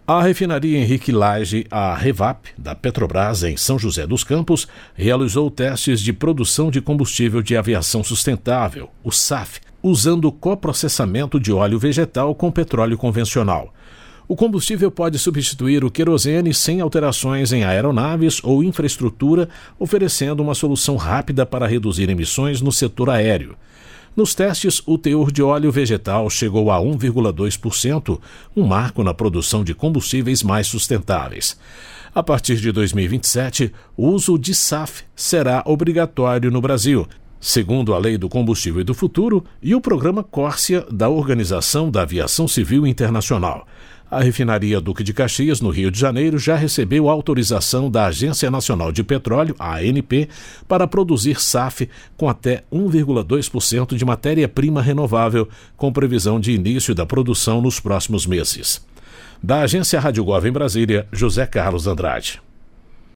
A refinaria Henrique Lage, a Revap, da Petrobras, em São José dos Campos, realizou testes de produção de combustível de aviação sustentável, o SAF, usando coprocessamento de óleo vegetal com petróleo convencional. O combustível pode substituir o querosene sem alterações em aeronaves ou infraestrutura, oferecendo uma solução rápida para reduzir emissões no setor aéreo. Nos testes, o teor de óleo vegetal chegou a 1,2%, um marco na produção de combustíveis mais sustentáveis. A partir de 2027, o uso de SAF será obrigatório no Brasil, segundo a Lei do Combustível do Futuro e o Programa Córcia da Organização da Aviação Civil Internacional. A refinaria Duque de Caxias, no Rio de Janeiro, já recebeu autorização da Agência Nacional de Petróleo, a ANP, para produzir SAF com até 1,2% de matéria-prima renovável, com previsão de início da produção nos próximos meses. Da Agência Rádio Gov em Brasília, José Carlos Andrade.